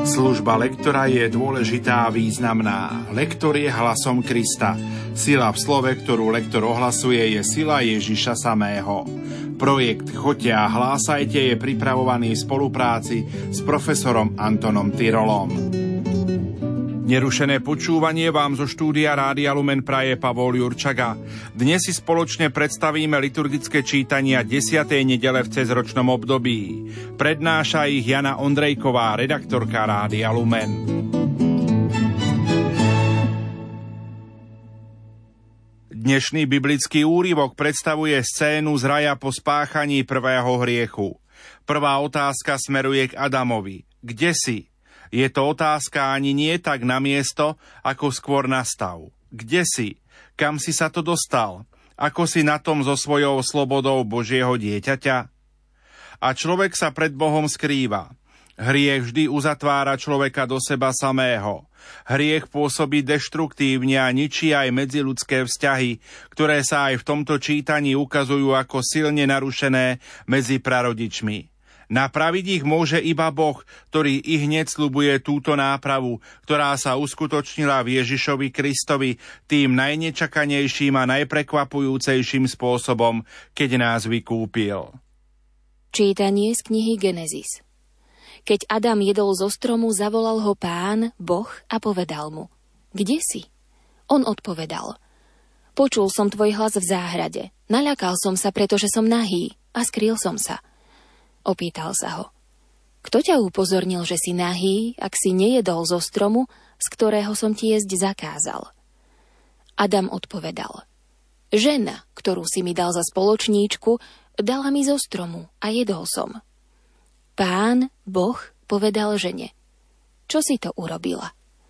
Služba lektora je dôležitá a významná. Lektor je hlasom Krista. Sila v slove, ktorú lektor ohlasuje, je sila Ježiša samého. Projekt Choďte a hlásajte je pripravovaný v spolupráci s profesorom Antonom Tyrolom. Nerušené počúvanie vám zo štúdia Rádia Lumen praje Pavol Jurčaga. Dnes si spoločne predstavíme liturgické čítania 10. nedele v cezročnom období. Prednáša ich Jana Ondrejková, redaktorka Rádia Lumen. Dnešný biblický úryvok predstavuje scénu z raja po spáchaní prvého hriechu. Prvá otázka smeruje k Adamovi. Kde si? Je to otázka ani nie tak na miesto, ako skôr na stav. Kde si? Kam si sa to dostal? Ako si na tom so svojou slobodou Božieho dieťaťa? A človek sa pred Bohom skrýva. Hriech vždy uzatvára človeka do seba samého. Hriech pôsobí deštruktívne a ničí aj medziľudské vzťahy, ktoré sa aj v tomto čítaní ukazujú ako silne narušené medzi prarodičmi. Napraviť ich môže iba Boh, ktorý i hneď sľubuje túto nápravu, ktorá sa uskutočnila v Ježišovi Kristovi tým najnečakanejším a najprekvapujúcejším spôsobom, keď nás vykúpil. Čítanie z knihy Genesis. Keď Adam jedol zo stromu, zavolal ho Pán, Boh, a povedal mu: Kde si? On odpovedal: Počul som tvoj hlas v záhrade. Naľakal som sa, pretože som nahý, a skrýl som sa. Opýtal sa ho: Kto ťa upozornil, že si nahý, ak si nejedol zo stromu, z ktorého som ti jesť zakázal? Adam odpovedal: Žena, ktorú si mi dal za spoločníčku, dala mi zo stromu a jedol som. Pán, Boh, povedal žene: Čo si to urobila?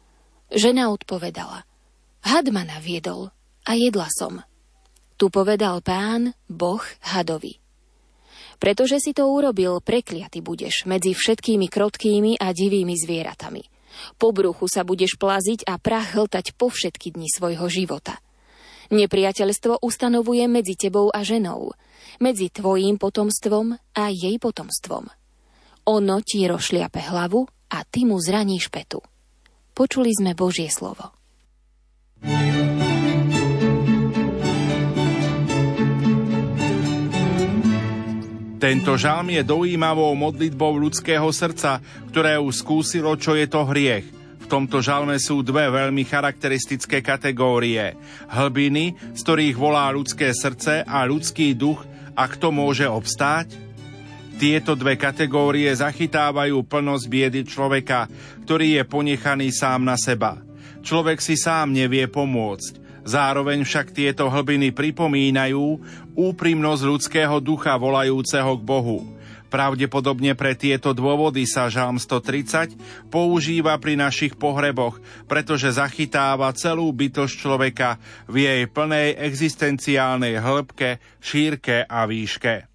Žena odpovedala: Had ma naviedol a jedla som. Tu povedal Pán, Boh, hadovi: Pretože si to urobil, prekliaty budeš medzi všetkými krotkými a divými zvieratami. Po bruchu sa budeš plaziť a prach hltať po všetky dni svojho života. Nepriateľstvo ustanovuje medzi tebou a ženou, medzi tvojím potomstvom a jej potomstvom. Ono ti rozšliape hlavu a ty mu zraníš petu. Počuli sme Božie slovo. Tento žalm je dojímavou modlitbou ľudského srdca, ktoré už skúsilo, čo je to hriech. V tomto žalme sú dve veľmi charakteristické kategórie. Hlbiny, z ktorých volá ľudské srdce, a ľudský duch, a kto môže obstáť? Tieto dve kategórie zachytávajú plnosť biedy človeka, ktorý je ponechaný sám na seba. Človek si sám nevie pomôcť. Zároveň však tieto hlbiny pripomínajú úprimnosť ľudského ducha volajúceho k Bohu. Pravdepodobne pre tieto dôvody sa žalm 130 používa pri našich pohreboch, pretože zachytáva celú bytosť človeka v jej plnej existenciálnej hĺbke, šírke a výške.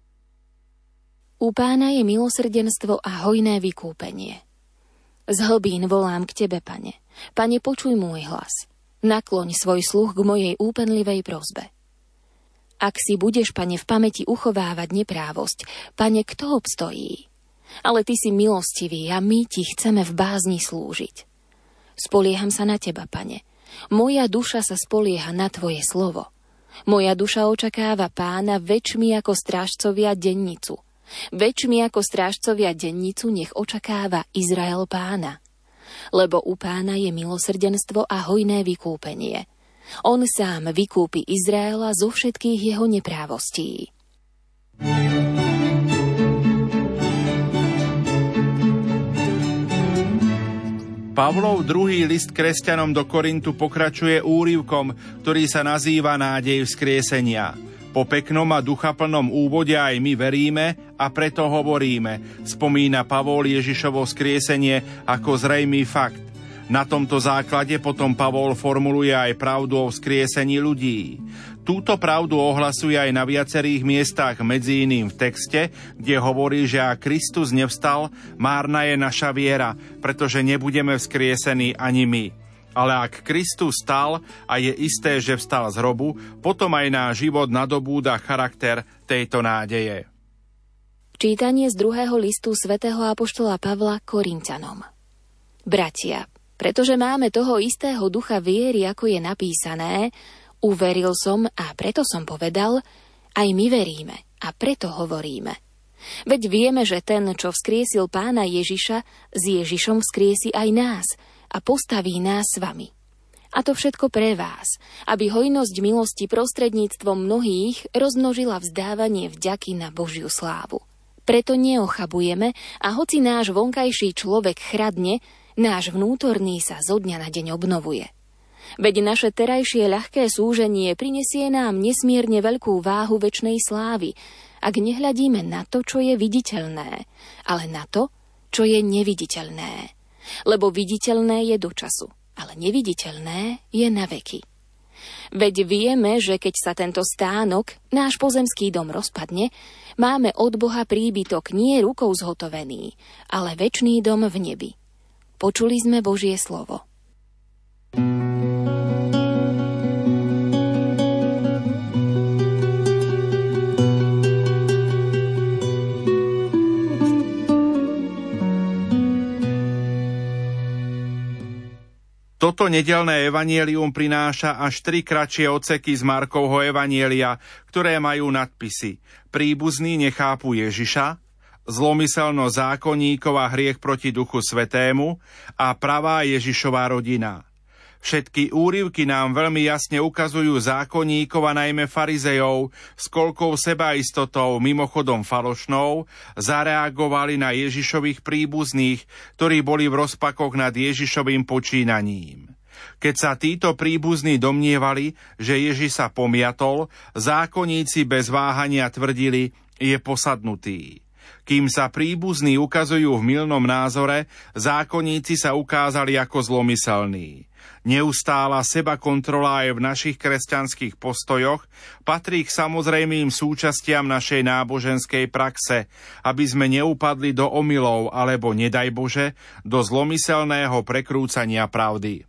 U Pána je milosrdenstvo a hojné vykúpenie. Z hlbín volám k tebe, Pane. Pane, počuj môj hlas. Nakloň svoj sluch k mojej úpenlivej prosbe. Ak si budeš, Pane, v pamäti uchovávať neprávosť, Pane, kto obstojí? Ale ty si milostivý a my ti chceme v bázni slúžiť. Spolieham sa na teba, Pane. Moja duša sa spolieha na tvoje slovo. Moja duša očakáva Pána väčšmi ako strážcovia dennicu. Väčšmi ako strážcovia dennicu nech očakáva Izrael Pána. Lebo u Pána je milosrdenstvo a hojné vykúpenie. On sám vykúpi Izraela zo všetkých jeho neprávostí. Pavlov druhý list kresťanom do Korintu pokračuje úryvkom, ktorý sa nazýva Nádej vzkriesenia. Po peknom a duchaplnom úvode aj my veríme a preto hovoríme, spomína Pavol Ježišovo vzkriesenie ako zrejmý fakt. Na tomto základe potom Pavol formuluje aj pravdu o vzkriesení ľudí. Túto pravdu ohlasuje aj na viacerých miestach, medzi iným v texte, kde hovorí, že ak Kristus nevstal, márna je naša viera, pretože nebudeme vzkriesení ani my. Ale ak Kristus stal a je isté, že vstal z hrobu, potom aj náš život nadobúda charakter tejto nádeje. Čítanie z 2. listu svätého apoštola Pavla Korinťanom. Bratia, pretože máme toho istého ducha viery, ako je napísané, uveril som a preto som povedal, aj my veríme a preto hovoríme. Veď vieme, že ten, čo vzkriesil Pána Ježiša, s Ježišom vzkriesi aj nás a postaví nás s vami. A to všetko pre vás, aby hojnosť milosti prostredníctvom mnohých rozmnožila vzdávanie vďaky na Božiu slávu. Preto neochabujeme a hoci náš vonkajší človek chradne, náš vnútorný sa zo dňa na deň obnovuje. Veď naše terajšie ľahké súženie prinesie nám nesmierne veľkú váhu večnej slávy, ak nehľadíme na to, čo je viditeľné, ale na to, čo je neviditeľné. Lebo viditeľné je do času, ale neviditeľné je na veky. Veď vieme, že keď sa tento stánok, náš pozemský dom rozpadne, máme od Boha príbytok nie rukou zhotovený, ale večný dom v nebi. Počuli sme Božie slovo. Toto nedeľné evanjelium prináša až 3 kratšie odseky z Markovho evanjelia, ktoré majú nadpisy: Príbuzní nechápu Ježiša, zlomyselnosť zákonníkov a hriech proti Duchu Svätému a pravá Ježišova rodina. Všetky úryvky nám veľmi jasne ukazujú zákonníkov a najmä farizejov s koľkou sebaistotou, mimochodom falošnou, zareagovali na Ježišových príbuzných, ktorí boli v rozpakoch nad Ježišovým počínaním. Keď sa títo príbuzní domnievali, že Ježiš sa pomiatol, zákonníci bez váhania tvrdili, je posadnutý. Kým sa príbuzní ukazujú v mylnom názore, zákonníci sa ukázali ako zlomyselní. Neustála sebakontrola aj v našich kresťanských postojoch patrí k samozrejmým súčastiam našej náboženskej praxe, aby sme neupadli do omylov alebo, nedaj Bože, do zlomyselného prekrúcania pravdy.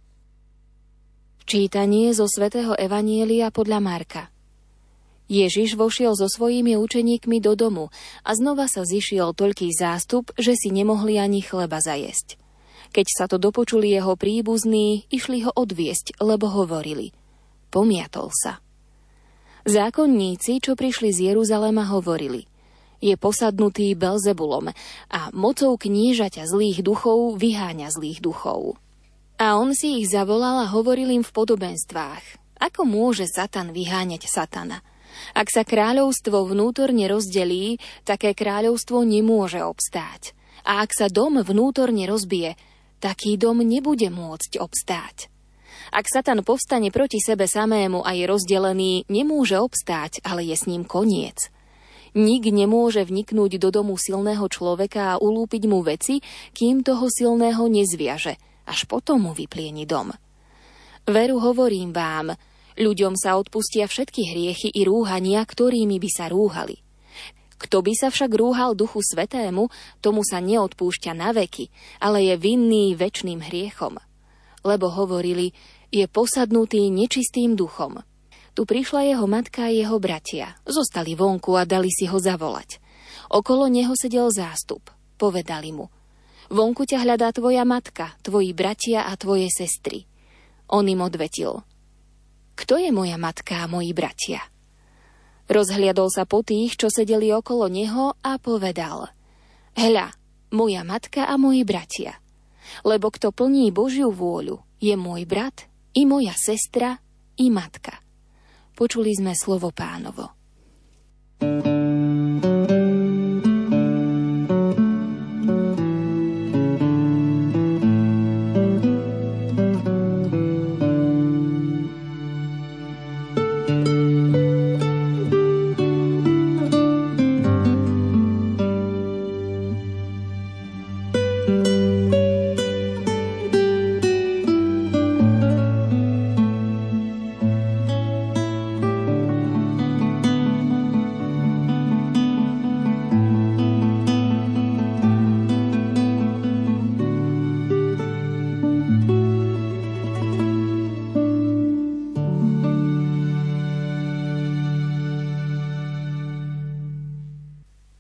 Čítanie zo svätého Evanjelia podľa Marka. Ježiš vošiel so svojimi učeníkmi do domu a znova sa zišiel toľký zástup, že si nemohli ani chleba zajesť. Keď sa to dopočuli jeho príbuzní, išli ho odviesť, lebo hovorili: pomiatol sa. Zákonníci, čo prišli z Jeruzalema, hovorili: je posadnutý Belzebulom a mocou kniežaťa zlých duchov vyháňa zlých duchov. A on si ich zavolal a hovoril im v podobenstvách: ako môže Satan vyháňať Satana? Ak sa kráľovstvo vnútorne rozdelí, také kráľovstvo nemôže obstáť. A ak sa dom vnútorne rozbije, taký dom nebude môcť obstáť. Ak Satan povstane proti sebe samému a je rozdelený, nemôže obstáť, ale je s ním koniec. Nik nemôže vniknúť do domu silného človeka a ulúpiť mu veci, kým toho silného nezviaže, až potom mu vyplieni dom. Veru hovorím vám, ľuďom sa odpustia všetky hriechy i rúhania, ktorými by sa rúhali. Kto by sa však rúhal Duchu Svätému, tomu sa neodpúšťa na veky, ale je vinný večným hriechom. Lebo hovorili, je posadnutý nečistým duchom. Tu prišla jeho matka a jeho bratia, zostali vonku a dali si ho zavolať. Okolo neho sedel zástup, povedali mu: vonku ťa hľadá tvoja matka, tvoji bratia a tvoje sestry. On im odvetil: kto je moja matka a moji bratia? Rozhliadol sa po tých, čo sedeli okolo neho a povedal: hľa, moja matka a moji bratia. Lebo kto plní Božiu vôľu, je môj brat, i moja sestra, i matka. Počuli sme slovo Pánovo.